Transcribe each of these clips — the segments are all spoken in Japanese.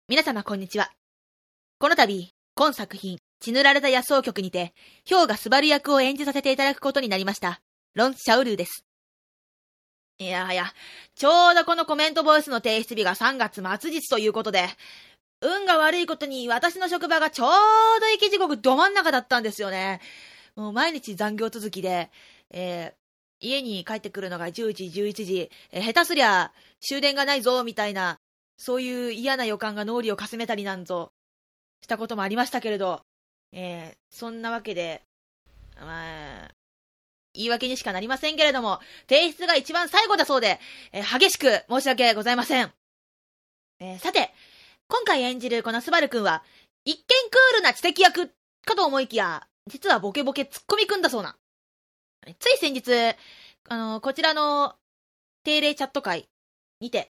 皆様こんにちは。この度、今作品、血塗られた野草局にて、氷河スバル役を演じさせていただくことになりました、ロン・シャオルーです。いや、ちょうどこのコメントボイスの提出日が3月末日ということで、運が悪いことに私の職場がちょうど生き地獄ど真ん中だったんですよね。もう毎日残業続きで、家に帰ってくるのが10時、11時、下手すりゃ終電がないぞ、みたいな、そういう嫌な予感が脳裏をかすめたりなんぞしたこともありましたけれど、そんなわけで、言い訳にしかなりませんけれども、提出が一番最後だそうで、激しく申し訳ございません。さて、今回演じるこのスバルくんは、一見クールな知的役かと思いきや、実はボケボケツッコミくんだそうな。つい先日、こちらの定例チャット会にて、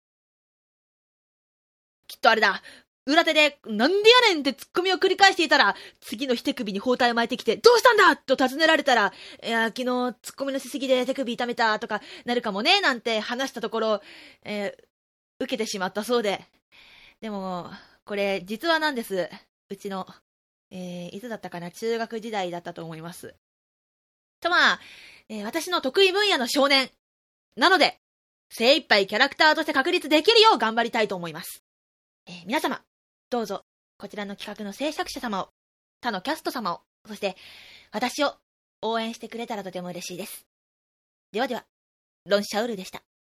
きっとあれだ、裏手でなんでやねんってツッコミを繰り返していたら、次の日手首に包帯を巻いてきて、どうしたんだと尋ねられたら、いや、昨日ツッコミのしすぎで手首痛めたとかなるかもね、なんて話したところ、受けてしまったそうで。でも、これ実話なんです。うちの、いつだったかな、中学時代だったと思います。と私の得意分野の少年。なので、精一杯キャラクターとして確立できるよう頑張りたいと思います。皆様、どうぞ、こちらの企画の制作者様を、他のキャスト様を、そして、私を応援してくれたらとても嬉しいです。ではでは、ロン・シャウルでした。